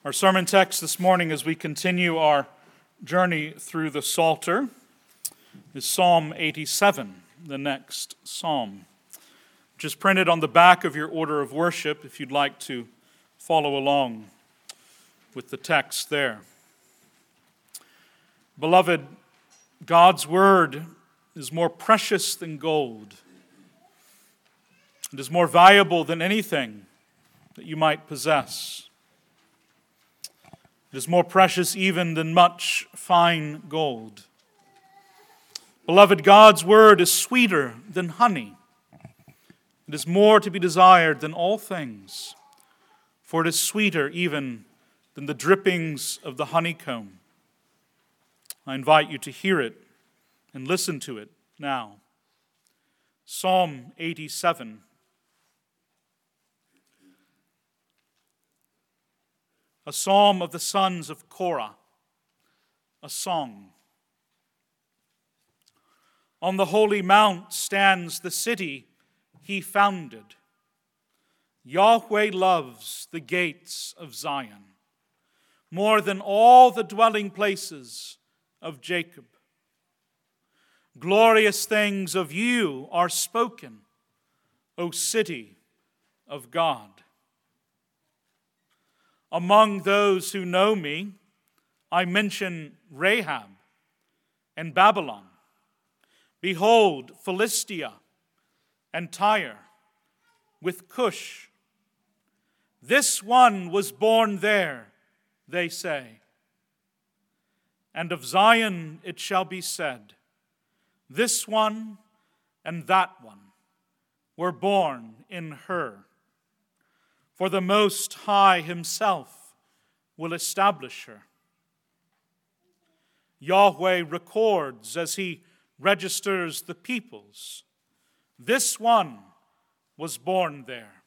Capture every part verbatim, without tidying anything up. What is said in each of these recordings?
Our sermon text this morning as we continue our journey through the Psalter is Psalm eighty-seven, the next psalm, which is printed on the back of your order of worship if you'd like to follow along with the text there. Beloved, God's word is more precious than gold. It is more valuable than anything that you might possess. It is more precious even than much fine gold. Beloved, God's word is sweeter than honey. It is more to be desired than all things, for it is sweeter even than the drippings of the honeycomb. I invite you to hear it and listen to it now. Psalm eighty-seven. A psalm of the sons of Korah, a song. On the holy mount stands the city he founded. Yahweh loves the gates of Zion more than all the dwelling places of Jacob. Glorious things of you are spoken, O city of God. Among those who know me, I mention Rahab and Babylon. Behold, Philistia and Tyre with Cush. This one was born there, they say. And of Zion it shall be said, this one and that one were born in her. For the Most High himself will establish her. Yahweh records as he registers the peoples. This one was born there.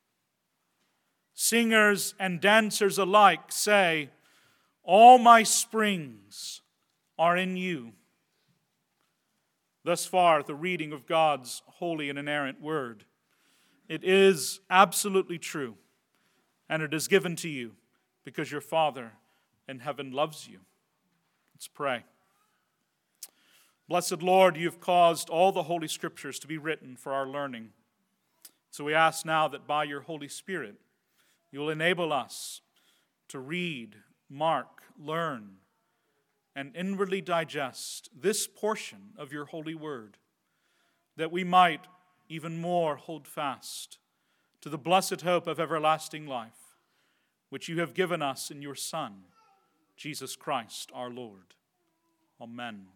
Singers and dancers alike say, all my springs are in you. Thus far, the reading of God's holy and inerrant word. It is absolutely true. And it is given to you because your Father in heaven loves you. Let's pray. Blessed Lord, you have caused all the Holy Scriptures to be written for our learning. So we ask now that by your Holy Spirit, you will enable us to read, mark, learn, and inwardly digest this portion of your holy word, that we might even more hold fast to the blessed hope of everlasting life, which you have given us in your Son, Jesus Christ our Lord. Amen.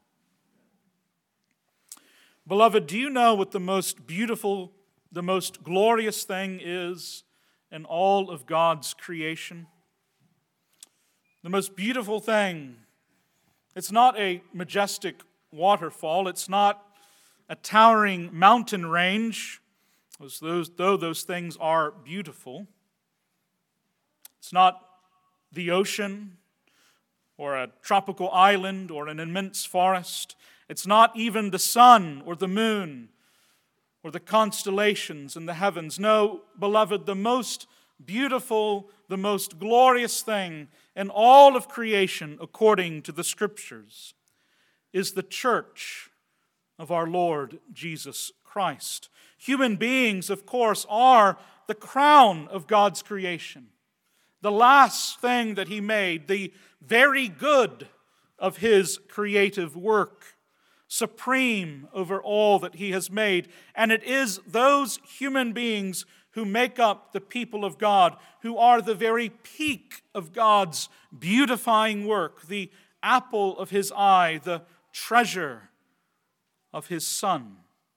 Beloved, do you know what the most beautiful, the most glorious thing is in all of God's creation? The most beautiful thing, it's not a majestic waterfall, it's not a towering mountain range, Those, though those things are beautiful. It's not the ocean or a tropical island or an immense forest. It's not even the sun or the moon or the constellations in the heavens. No, beloved, the most beautiful, the most glorious thing in all of creation, according to the Scriptures, is the church of our Lord Jesus Christ. Human beings, of course, are the crown of God's creation. The last thing that He made, the very good of His creative work, supreme over all that He has made. And it is those human beings who make up the people of God, who are the very peak of God's beautifying work, the apple of His eye, the treasure of His Son.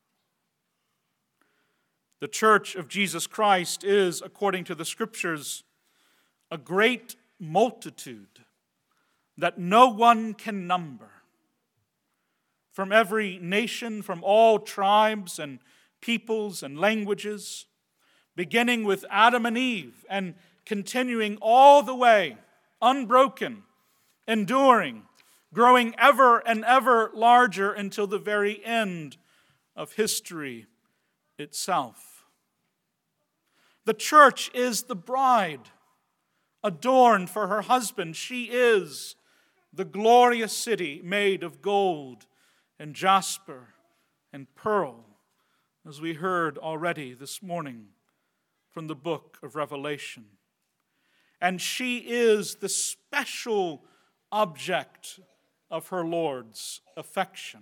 The church of Jesus Christ is, according to the Scriptures, a great multitude that no one can number. From every nation, from all tribes and peoples and languages, beginning with Adam and Eve and continuing all the way, unbroken, enduring, growing ever and ever larger until the very end of history itself. The church is the bride adorned for her husband. She is the glorious city made of gold and jasper and pearl, as we heard already this morning from the book of Revelation. And she is the special object of her Lord's affection.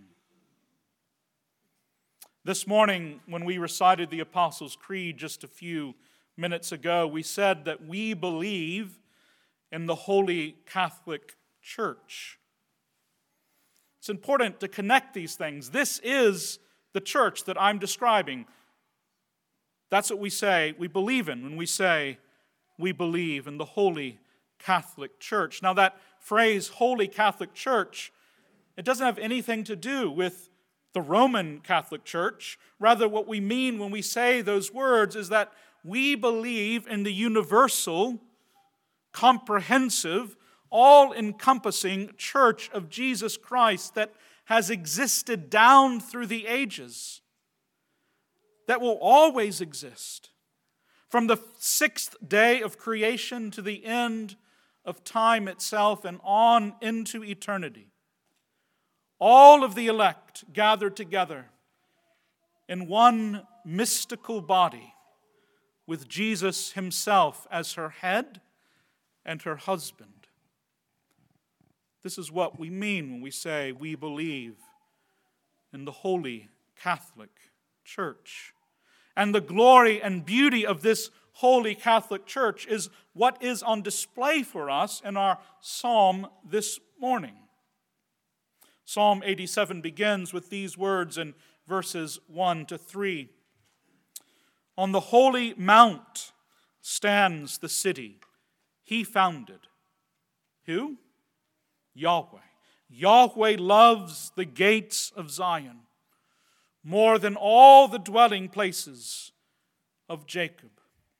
This morning, when we recited the Apostles' Creed just a few minutes ago, we said that we believe in the Holy Catholic Church. It's important to connect these things. This is the church that I'm describing. That's what we say we believe in when we say we believe in the Holy Catholic Church. Now that phrase, Holy Catholic Church, it doesn't have anything to do with the Roman Catholic Church. Rather, what we mean when we say those words is that we believe in the universal, comprehensive, all-encompassing Church of Jesus Christ that has existed down through the ages, that will always exist, from the sixth day of creation to the end of time itself and on into eternity. All of the elect gathered together in one mystical body, with Jesus himself as her head and her husband. This is what we mean when we say we believe in the Holy Catholic Church. And the glory and beauty of this Holy Catholic Church is what is on display for us in our psalm this morning. Psalm eighty-seven begins with these words in verses one to three. On the holy mount stands the city he founded. Who? Yahweh. Yahweh loves the gates of Zion more than all the dwelling places of Jacob.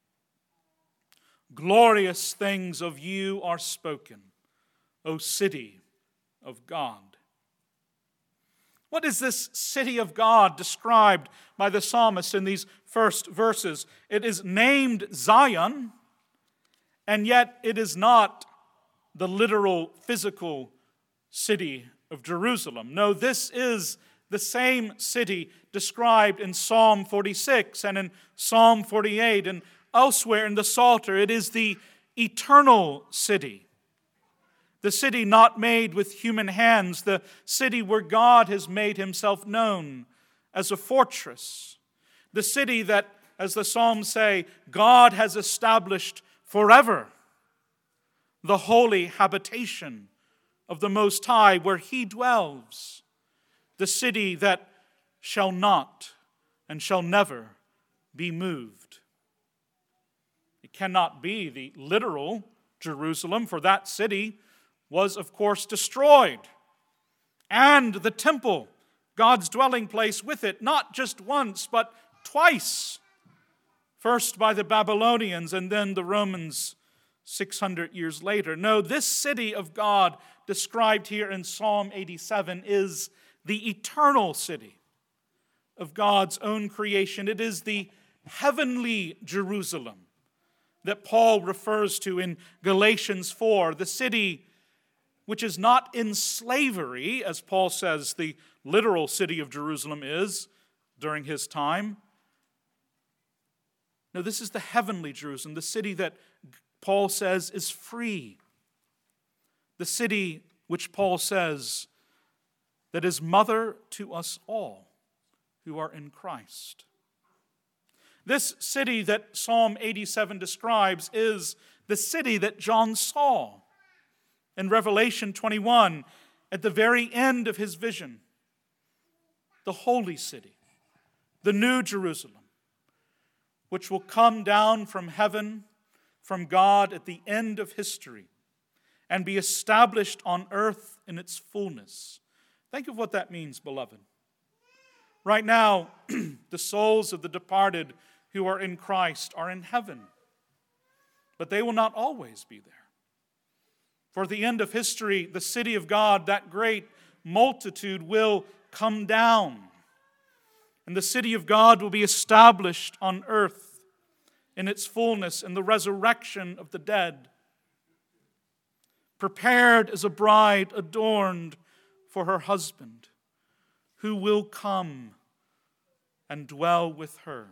Glorious things of you are spoken, O city of God. What is this city of God described by the psalmist in these first verses? It is named Zion, and yet it is not the literal physical city of Jerusalem. No, this is the same city described in Psalm forty-six and in Psalm forty-eight and elsewhere in the Psalter. It is the eternal city. The city not made with human hands, the city where God has made himself known as a fortress. The city that, as the Psalms say, God has established forever. The holy habitation of the Most High where he dwells. The city that shall not and shall never be moved. It cannot be the literal Jerusalem, for that city was, of course, destroyed. And the temple, God's dwelling place with it, not just once, but twice. First by the Babylonians and then the Romans six hundred years later. No, this city of God described here in Psalm eighty-seven is the eternal city of God's own creation. It is the heavenly Jerusalem that Paul refers to in Galatians four, the city which is not in slavery, as Paul says the literal city of Jerusalem is during his time. No, this is the heavenly Jerusalem, the city that Paul says is free. The city which Paul says that is mother to us all who are in Christ. This city that Psalm eighty-seven describes is the city that John saw in Revelation twenty-one at the very end of his vision. The holy city, the new Jerusalem, which will come down from heaven, from God at the end of history, and be established on earth in its fullness. Think of what that means, beloved. Right now, the souls of the departed who are in Christ are in heaven, but they will not always be there. For at the end of history, the city of God, that great multitude, will come down, and the city of God will be established on earth in its fullness in the resurrection of the dead. prepared as a bride adorned for her husband, who will come and dwell with her.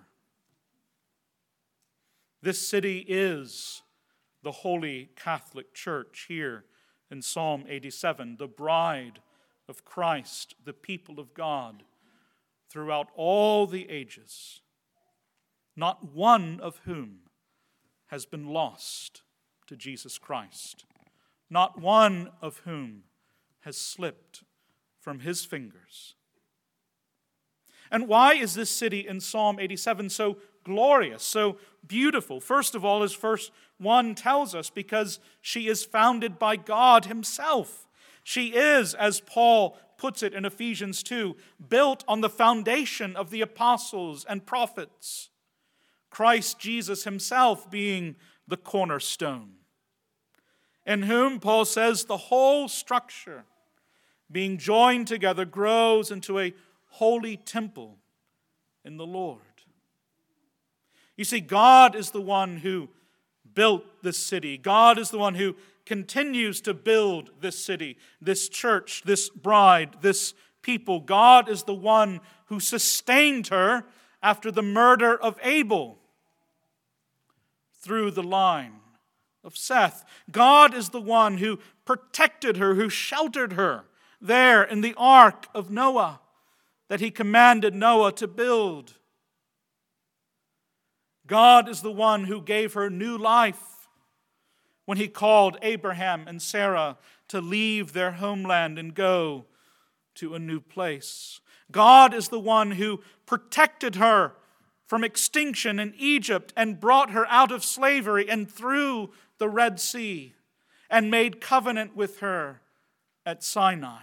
This city is the Holy Catholic Church here in Psalm eighty-seven, the bride of Christ, the people of God, throughout all the ages, not one of whom has been lost to Jesus Christ, not one of whom has slipped from his fingers. And why is this city in Psalm eighty-seven so glorious, so beautiful? First of all, as verse one tells us, because she is founded by God himself. She is, as Paul puts it in Ephesians two, built on the foundation of the apostles and prophets, Christ Jesus himself being the cornerstone, in whom, Paul says, the whole structure, being joined together, grows into a holy temple in the Lord. You see, God is the one who built this city. God is the one who continues to build this city, this church, this bride, this people. God is the one who sustained her after the murder of Abel through the line of Seth. God is the one who protected her, who sheltered her there in the ark of Noah that he commanded Noah to build. God is the one who gave her new life when he called Abraham and Sarah to leave their homeland and go to a new place. God is the one who protected her from extinction in Egypt and brought her out of slavery and through the Red Sea and made covenant with her at Sinai.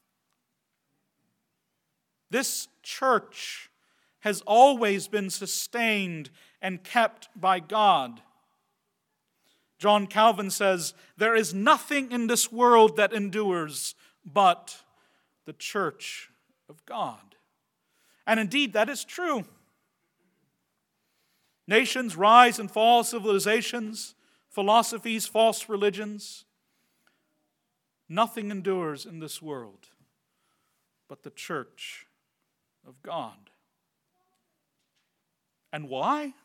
This church has always been sustained and kept by God. John Calvin says, there is nothing in this world that endures but the church of God. And indeed, that is true. Nations rise and fall, civilizations, philosophies, false religions. Nothing endures in this world but the church of God. And why?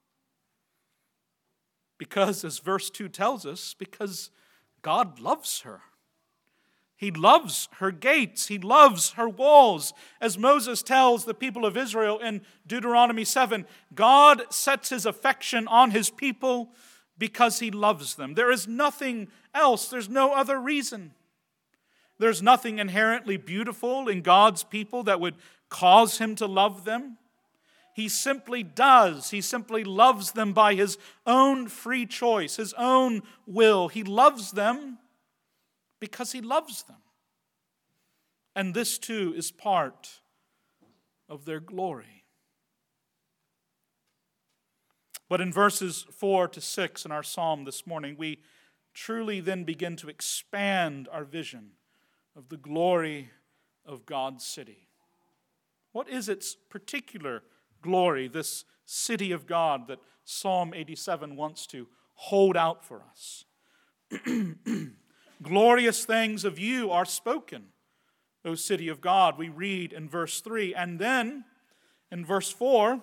Because, as verse two tells us, because God loves her. He loves her gates. He loves her walls. As Moses tells the people of Israel in Deuteronomy seven, God sets his affection on his people because he loves them. There is nothing else. There's no other reason. There's nothing inherently beautiful in God's people that would cause him to love them. He simply does. He simply loves them by his own free choice, his own will. He loves them because he loves them. And this too is part of their glory. But in verses four to six in our psalm this morning, we truly then begin to expand our vision of the glory of God's city. What is its particular glory, this city of God that Psalm eighty-seven wants to hold out for us? Glorious things of you are spoken, O city of God, we read in verse three. And then in verse four,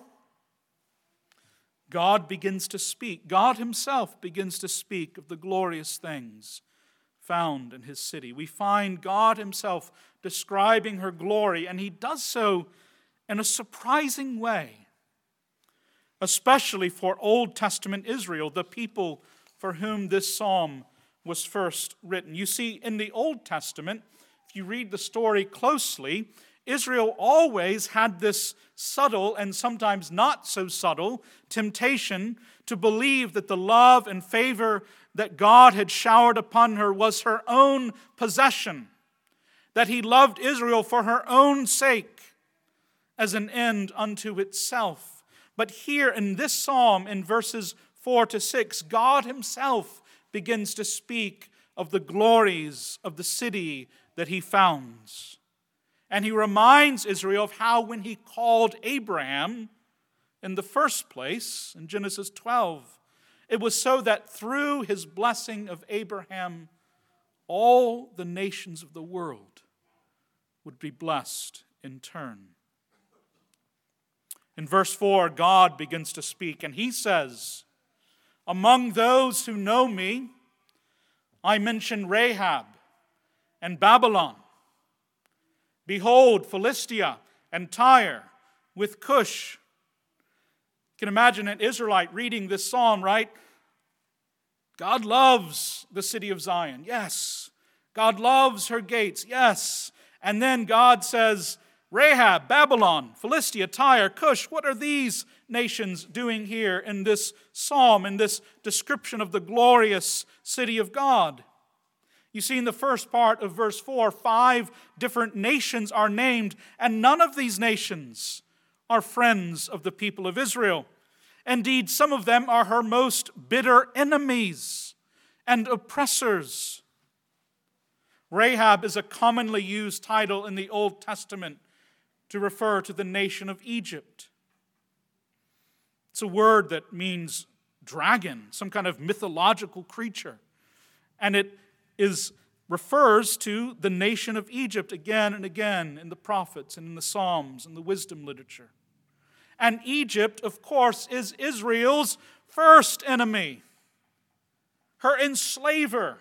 God begins to speak. God himself begins to speak of the glorious things found in his city. We find God himself describing her glory, and he does so in a surprising way, especially for Old Testament Israel, the people for whom this psalm was first written. You see, in the Old Testament, if you read the story closely, Israel always had this subtle and sometimes not so subtle temptation to believe that the love and favor that God had showered upon her was her own possession, that he loved Israel for her own sake as an end unto itself. But here in this psalm, in verses four to six, God himself begins to speak of the glories of the city that he founds. And he reminds Israel of how when he called Abraham in the first place, in Genesis twelve, it was so that through his blessing of Abraham, all the nations of the world would be blessed in turn. In verse four, God begins to speak, and he says, "Among those who know me, I mention Rahab and Babylon. Behold, Philistia and Tyre with Cush." You can imagine an Israelite reading this psalm, right? God loves the city of Zion. Yes. God loves her gates. Yes. And then God says, Rahab, Babylon, Philistia, Tyre, Cush, what are these nations doing here in this psalm, in this description of the glorious city of God? You see, in the first part of verse four, five different nations are named, and none of these nations are friends of the people of Israel. Indeed, some of them are her most bitter enemies and oppressors. Rahab is a commonly used title in the Old Testament to refer to the nation of Egypt. It's a word that means dragon, some kind of mythological creature. And it is refers to the nation of Egypt again and again in the prophets and in the Psalms and the wisdom literature. And Egypt, of course, is Israel's first enemy, her enslaver,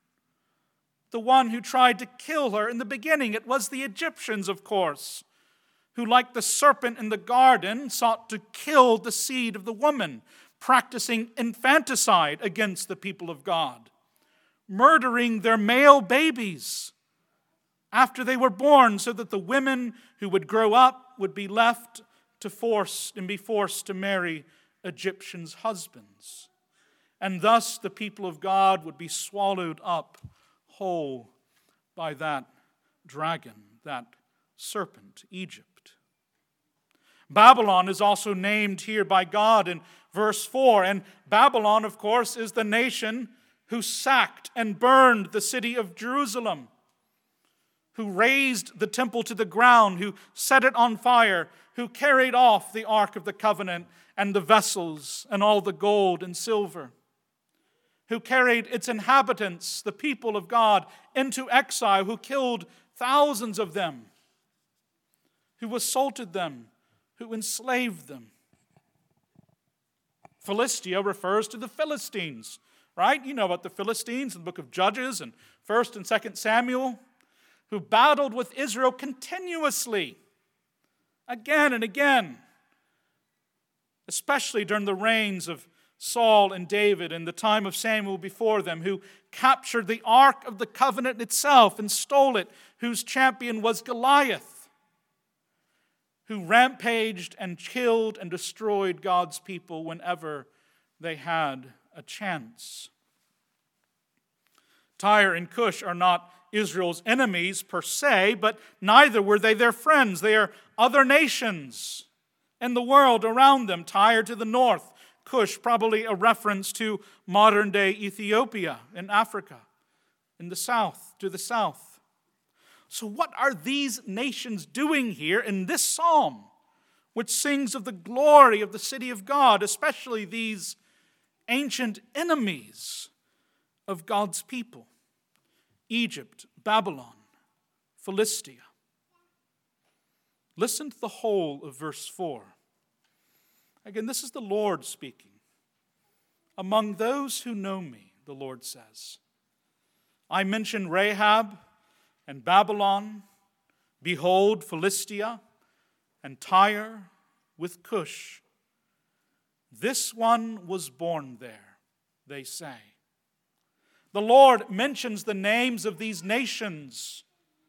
the one who tried to kill her in the beginning. It was the Egyptians, of course, who, like the serpent in the garden, sought to kill the seed of the woman, practicing infanticide against the people of God, murdering their male babies after they were born so that the women who would grow up would be left to force and be forced to marry Egyptians' husbands. And thus the people of God would be swallowed up whole by that dragon, that serpent, Egypt. Babylon is also named here by God in verse four. And Babylon, of course, is the nation who sacked and burned the city of Jerusalem, who razed the temple to the ground, who set it on fire, who carried off the Ark of the Covenant and the vessels and all the gold and silver, who carried its inhabitants, the people of God, into exile, who killed thousands of them, who assaulted them, who enslaved them. Philistia refers to the Philistines, right? You know about the Philistines in the book of Judges and First and Second Samuel, who battled with Israel continuously, again and again, especially during the reigns of Saul and David and the time of Samuel before them, who captured the Ark of the Covenant itself and stole it, whose champion was Goliath, who rampaged and killed and destroyed God's people whenever they had a chance. Tyre and Cush are not Israel's enemies per se, but neither were they their friends. They are other nations in the world around them. Tyre to the north, Cush probably a reference to modern-day Ethiopia in Africa, in the south, to the south. So what are these nations doing here in this psalm, which sings of the glory of the city of God, especially these ancient enemies of God's people? Egypt, Babylon, Philistia. Listen to the whole of verse four. Again, this is the Lord speaking. Among those who know me, the Lord says, I mention Rahab and Babylon, behold, Philistia and Tyre with Cush. This one was born there, they say. The Lord mentions the names of these nations,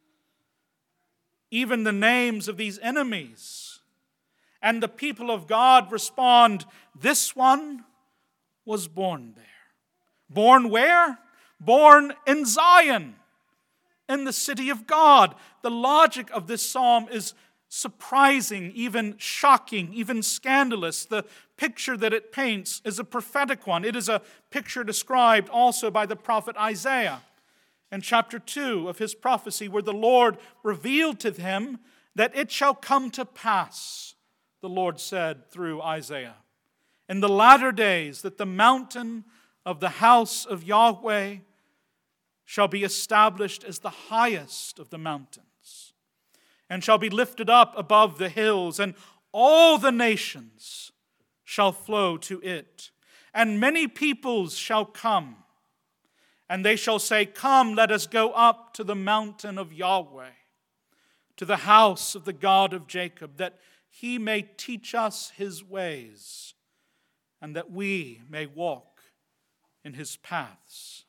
even the names of these enemies. And the people of God respond, this one was born there. Born where? Born in Zion, in the city of God. The logic of this psalm is surprising, even shocking, even scandalous. The picture that it paints is a prophetic one. It is a picture described also by the prophet Isaiah in chapter two of his prophecy, where the Lord revealed to him that it shall come to pass, the Lord said through Isaiah, in the latter days that the mountain of the house of Yahweh shall be established as the highest of the mountains, and shall be lifted up above the hills, and all the nations shall flow to it. And many peoples shall come, and they shall say, Come, let us go up to the mountain of Yahweh, to the house of the God of Jacob, that he may teach us his ways, and that we may walk in his paths.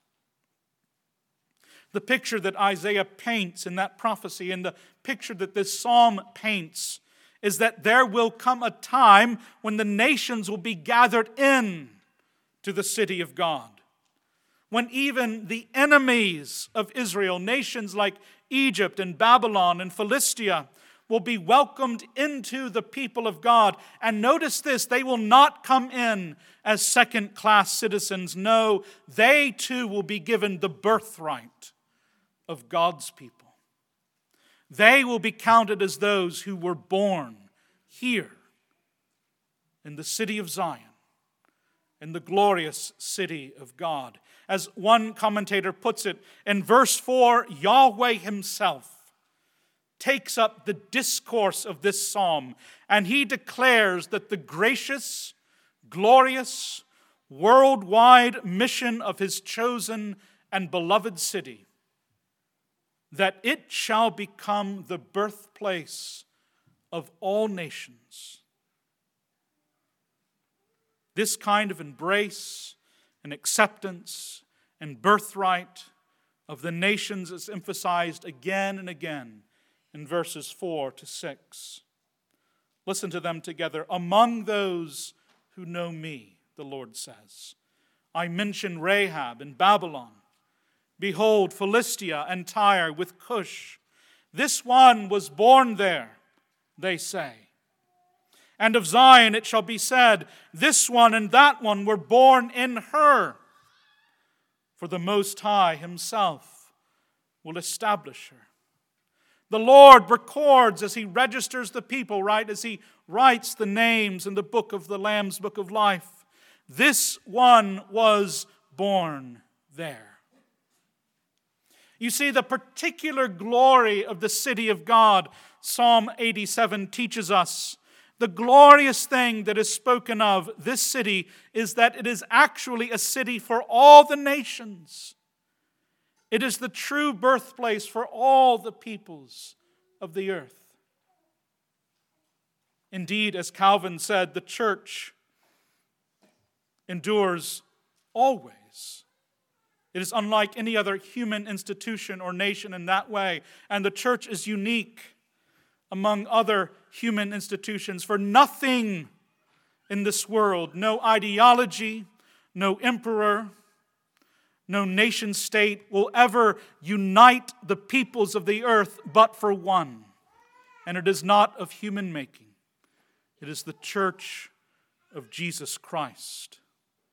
The picture that Isaiah paints in that prophecy, and the picture that this psalm paints, is that there will come a time when the nations will be gathered in to the city of God. When even the enemies of Israel, nations like Egypt and Babylon and Philistia, will be welcomed into the people of God. And notice this, they will not come in as second-class citizens. No, they too will be given the birthright of God's people. They will be counted as those who were born here in the city of Zion, in the glorious city of God. As one commentator puts it, in verse four, Yahweh himself takes up the discourse of this psalm, and he declares that the gracious, glorious, worldwide mission of his chosen and beloved city, that it shall become the birthplace of all nations. This kind of embrace and acceptance and birthright of the nations is emphasized again and again in verses four to six. Listen to them together. Among those who know me, the Lord says, I mention Rahab in Babylon. Behold, Philistia and Tyre with Cush. This one was born there, they say. And of Zion it shall be said, this one and that one were born in her. For the Most High himself will establish her. The Lord records as he registers the people, right? As he writes the names in the book of the Lamb's book of life. This one was born there. You see, the particular glory of the city of God, Psalm eighty-seven teaches us. The glorious thing that is spoken of this city is that it is actually a city for all the nations. It is the true birthplace for all the peoples of the earth. Indeed, as Calvin said, the church endures always. It is unlike any other human institution or nation in that way. And the church is unique among other human institutions, for nothing in this world, no ideology, no emperor, no nation state will ever unite the peoples of the earth but for one. And it is not of human making. It is the church of Jesus Christ.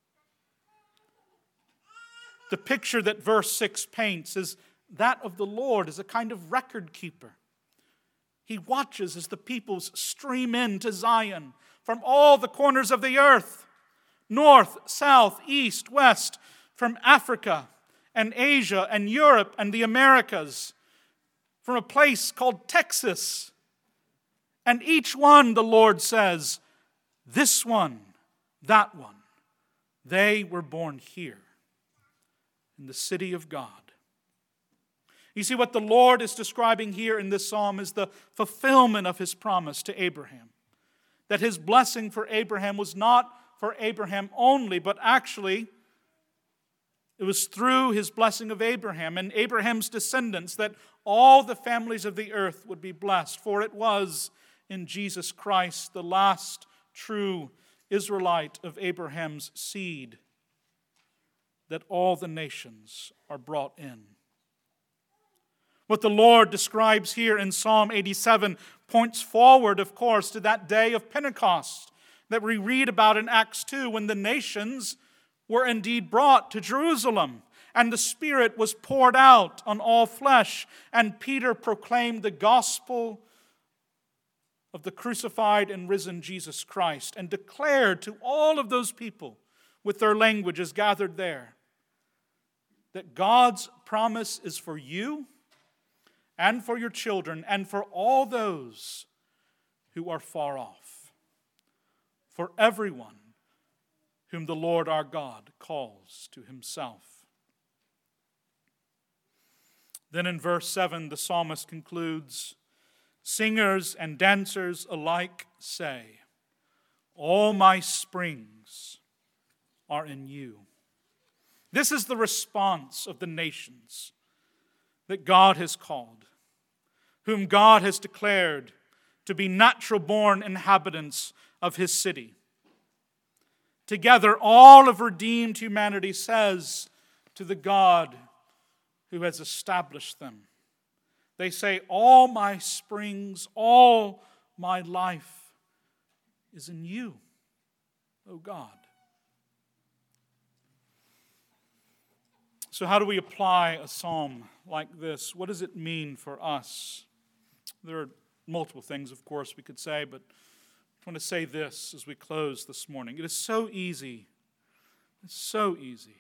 The picture that verse six paints is that of the Lord as a kind of record keeper. He watches as the peoples stream into Zion from all the corners of the earth, north, south, east, west, from Africa and Asia and Europe and the Americas, from a place called Texas. And each one, the Lord says, this one, that one, they were born here in the city of God. You see, what the Lord is describing here in this psalm is the fulfillment of his promise to Abraham. That his blessing for Abraham was not for Abraham only, but actually it was through his blessing of Abraham and Abraham's descendants that all the families of the earth would be blessed. For it was in Jesus Christ, the last true Israelite of Abraham's seed, that all the nations are brought in. What the Lord describes here in Psalm eighty-seven points forward, of course, to that day of Pentecost that we read about in Acts two, when the nations were indeed brought to Jerusalem, and the Spirit was poured out on all flesh, and Peter proclaimed the gospel of the crucified and risen Jesus Christ, and declared to all of those people with their languages gathered there that God's promise is for you and for your children and for all those who are far off, for everyone whom the Lord our God calls to himself. Then in verse seven, the psalmist concludes, "Singers and dancers alike say, 'All my springs are in you.'" This is the response of the nations that God has called, whom God has declared to be natural-born inhabitants of his city. Together, all of redeemed humanity says to the God who has established them, they say, "All my springs, all my life is in you, O God." So how do we apply a psalm like this? What does it mean for us? There are multiple things, of course, we could say, but I want to say this as we close this morning. It is so easy. It's so easy.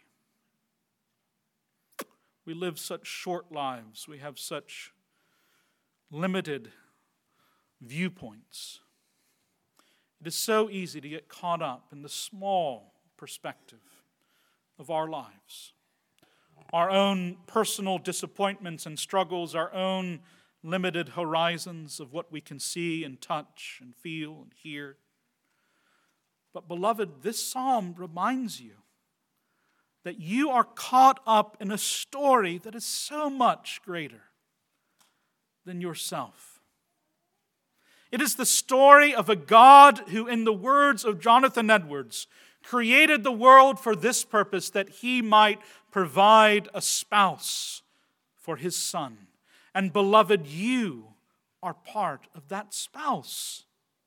We live such short lives. We have such limited viewpoints. It is so easy to get caught up in the small perspective of our lives. Our own personal disappointments and struggles, our own limited horizons of what we can see and touch and feel and hear. But beloved, this psalm reminds you that you are caught up in a story that is so much greater than yourself. It is the story of a God who, in the words of Jonathan Edwards, created the world for this purpose, that he might provide a spouse for his son. And beloved, you are part of that spouse.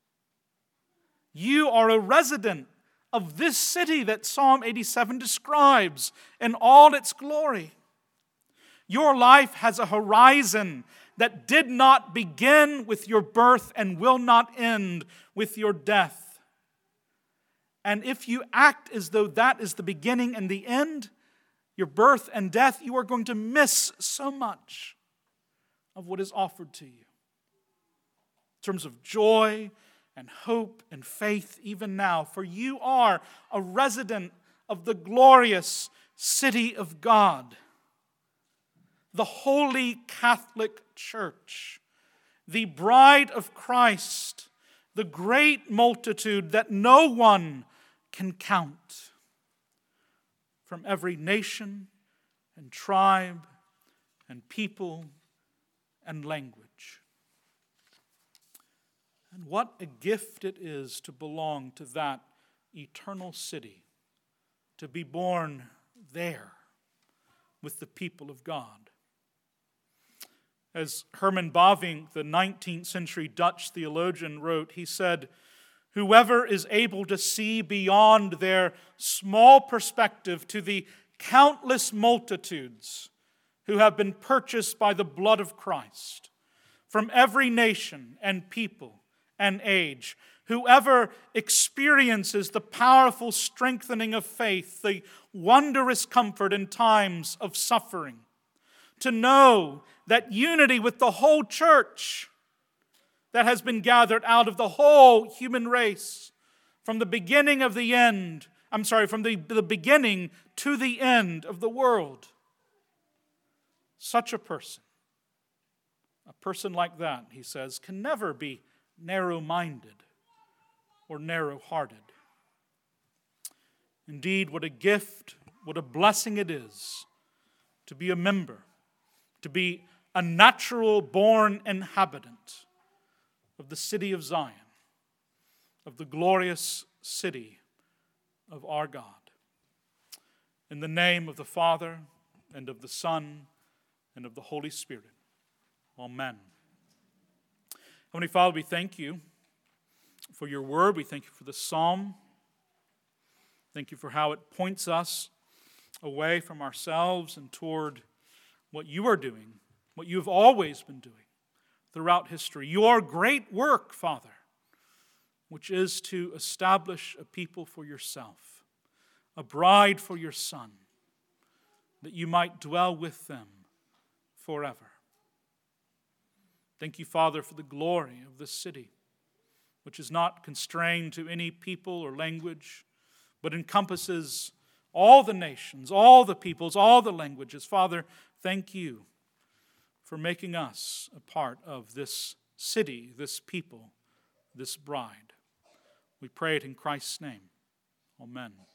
You are a resident of this city that Psalm eighty-seven describes in all its glory. Your life has a horizon that did not begin with your birth and will not end with your death. And if you act as though that is the beginning and the end, your birth and death, you are going to miss so much of what is offered to you in terms of joy and hope and faith even now. For you are a resident of the glorious city of God, the Holy Catholic Church, the bride of Christ, the great multitude that no one can count, from every nation and tribe and people and language. And what a gift it is to belong to that eternal city, to be born there with the people of God. As Herman Bavinck, the nineteenth century Dutch theologian, wrote, he said, "Whoever is able to see beyond their small perspective to the countless multitudes who have been purchased by the blood of Christ, from every nation and people and age, whoever experiences the powerful strengthening of faith, the wondrous comfort in times of suffering, to know that unity with the whole church that has been gathered out of the whole human race, from the beginning of the end, I'm sorry, from the, the beginning to the end of the world. Such a person, a person like that, he says, can never be narrow-minded or narrow-hearted. Indeed, what a gift, what a blessing it is to be a member, to be a natural-born inhabitant of the city of Zion, of the glorious city of our God. In the name of the Father, and of the Son, and of the Holy Spirit. Amen. Heavenly Father, we thank you for your word. We thank you for the psalm. Thank you for how it points us away from ourselves and toward what you are doing, what you have always been doing throughout history. Your great work, Father, which is to establish a people for yourself, a bride for your Son, that you might dwell with them forever. Thank you, Father, for the glory of this city, which is not constrained to any people or language, but encompasses all the nations, all the peoples, all the languages. Father, thank you for making us a part of this city, this people, this bride. We pray it in Christ's name. Amen.